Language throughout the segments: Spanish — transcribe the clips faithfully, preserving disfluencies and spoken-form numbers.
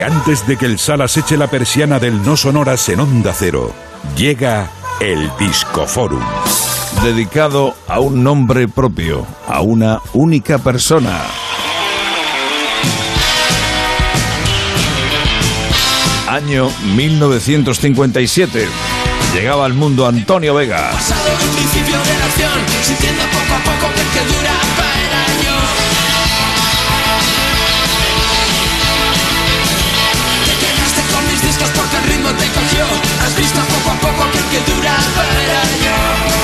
Antes de que el Salas eche la persiana del No Sonoras en Onda Cero, llega el Discoforum. Dedicado a un nombre propio, a una única persona. Año mil novecientos cincuenta y siete. Llegaba al mundo Antonio Vega. Pasado el principio de la acción, sintiendo poco a poco que, que dura el año. Te quedaste con mis discos porque el ritmo te cogió. Has visto poco a poco que, que dura el año.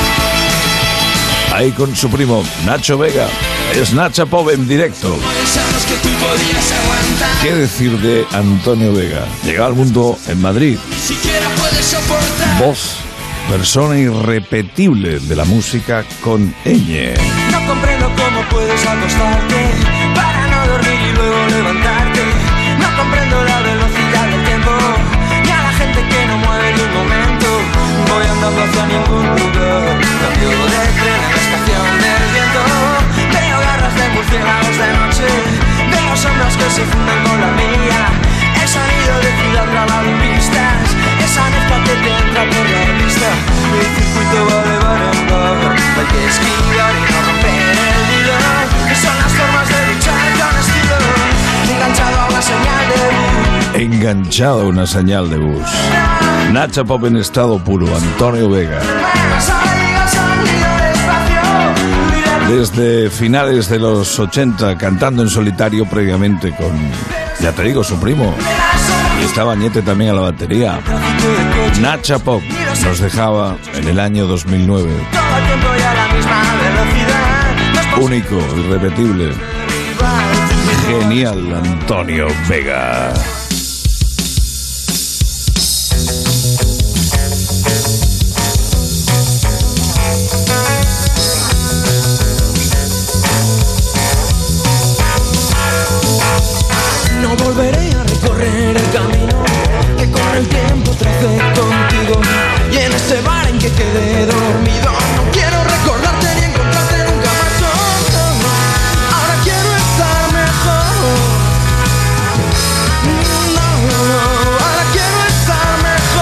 Ahí con su primo Nacho Vega. Es Nacha Pop en directo. Que tú podías aguantar. ¿Qué decir de Antonio Vega? Llegaba al mundo en Madrid. Siquiera puedes soportar. Voz, persona irrepetible de la música con ñ. No comprendo cómo puedes acostarte para no dormir y luego levantarte. No comprendo la velocidad del tiempo ni a la gente que no mueve ni un momento. Voy andando hacia ningún lugar. Cambio de tren en la estación del viento. Veo garras de murciélagos de noche. Veo sombras que se funden con la mía. El sonido de ciudad grabado en pistas. Esa mezcla que te entra por la vista. Mi circuito va de bar en bar. Hay que esquivar y no romper el hilo. Son las formas de luchar con estilo. Enganchado a una señal de bus. Enganchado a una señal de bus. Nacha Pop en estado puro, Antonio Vega. Desde finales de los ochenta, cantando en solitario previamente con, ya te digo, su primo. Y estaba Ñete también a la batería. Nacha Pop nos dejaba en el año dos mil nueve. Único, irrepetible, genial Antonio Vega. No volveré a recorrer el camino que con el tiempo tracé contigo. Y en ese bar en que quedé dormido no quiero recordarte ni encontrarte nunca más. Oh, oh. Ahora quiero estar mejor. No, ahora quiero estar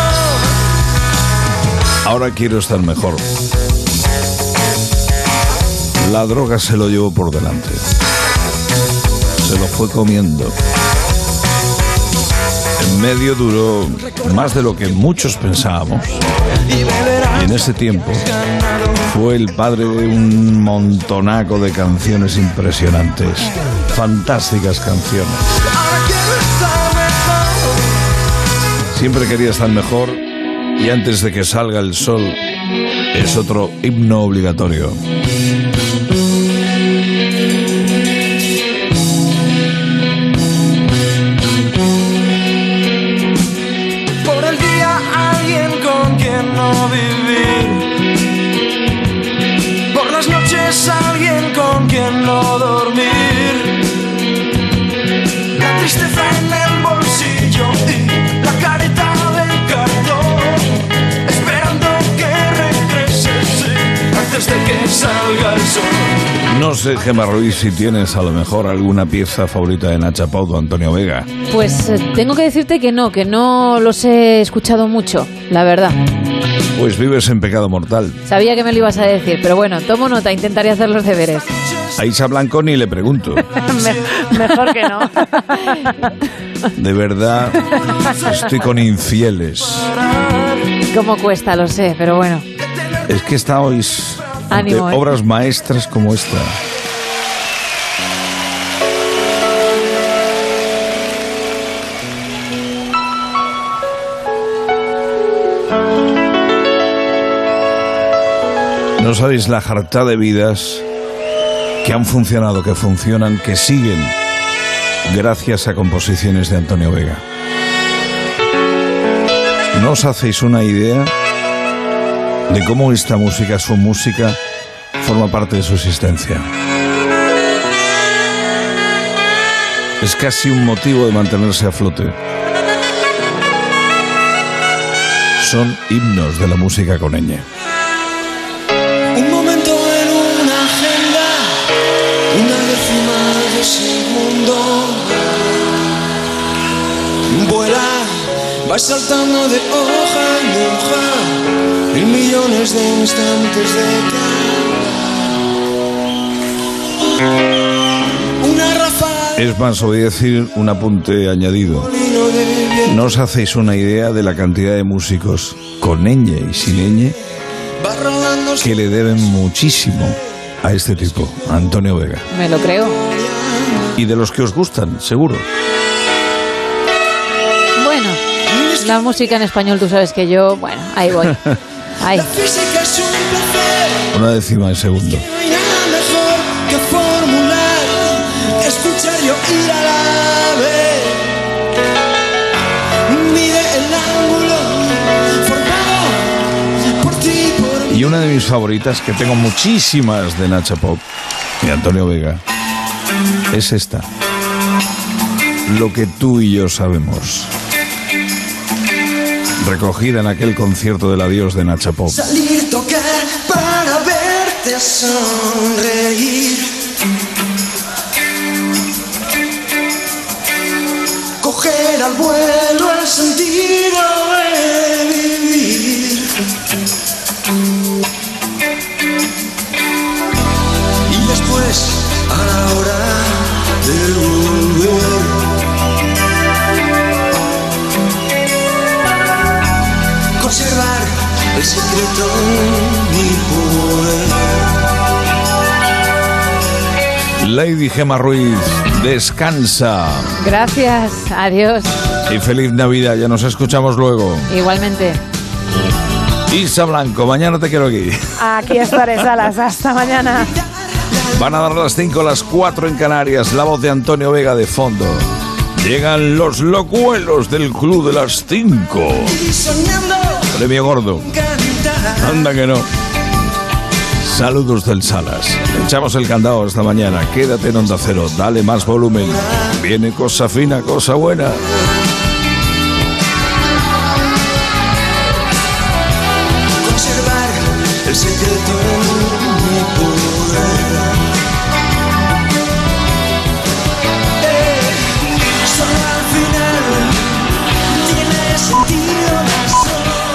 mejor. Ahora quiero estar mejor. La droga se lo llevó por delante. Se lo fue comiendo. En medio duró más de lo que muchos pensábamos. Y en ese tiempo fue el padre de un montonaco de canciones impresionantes. Fantásticas canciones. Siempre quería estar mejor. Y antes de que salga el sol es otro himno obligatorio. No vivir. Por las noches alguien con quien no dormir. La tristeza en el bolsillo y la careta del cartón, esperando que regreses antes de que salga el sol. No sé, Gemma Ruiz, si tienes a lo mejor alguna pieza favorita de Nacha Pop o Antonio Vega. Pues eh, tengo que decirte que no, que no los he escuchado mucho, la verdad. Pues vives en pecado mortal. Sabía que me lo ibas a decir, pero bueno, tomo nota, intentaré hacer los deberes. A Isa Blanco ni le pregunto. Me, mejor que no. De verdad, estoy con infieles. Cómo cuesta, lo sé, pero bueno. Es que estáis ante Ánimo, ¿eh? obras maestras como esta. No sabéis la jartá de vidas que han funcionado, que funcionan, que siguen gracias a composiciones de Antonio Vega. ¿No os hacéis una idea de cómo esta música, su música, forma parte de su existencia? Es casi un motivo de mantenerse a flote. Son himnos de la música con ñ. Un momento en una agenda, una décima de segundo. vas saltando de hoja en hoja, mil millones de instantes de calma. Una ráfaga. Es más, voy a decir un apunte añadido. No os hacéis una idea de la cantidad de músicos con ñ y sin ñ que le deben muchísimo a este tipo, a Antonio Vega. Me lo creo. Y de los que os gustan, seguro. Bueno, la música en español, tú sabes que yo, bueno, ahí voy. Ahí. Una décima de segundo. No hay nada mejor que formular, escuchar y oír a la vez. Mide el ángulo formado por ti, por mí. Y una de mis favoritas, que tengo muchísimas de Nacha Pop y Antonio Vega, es esta. Lo que tú y yo sabemos. Recogida en aquel concierto del adiós de Nacha Pop. Salir, tocar para verte sonreír. Coger al vuelo el sentido de vivir. Y después, a la hora de volver, conservar el secreto en mi poder. Lady Gemma Ruiz, descansa. Gracias, adiós. Y feliz Navidad, ya nos escuchamos luego. Igualmente. Isa Blanco, mañana te quiero aquí. Aquí estaré, Salas. Hasta mañana. Van a dar las cinco, las cuatro en Canarias. La voz de Antonio Vega de fondo. Llegan los locuelos del Club de las cinco. Premio gordo. Anda que no. Saludos del Salas. Echamos el candado esta mañana. Quédate en Onda Cero. Dale más volumen. Viene cosa fina, cosa buena.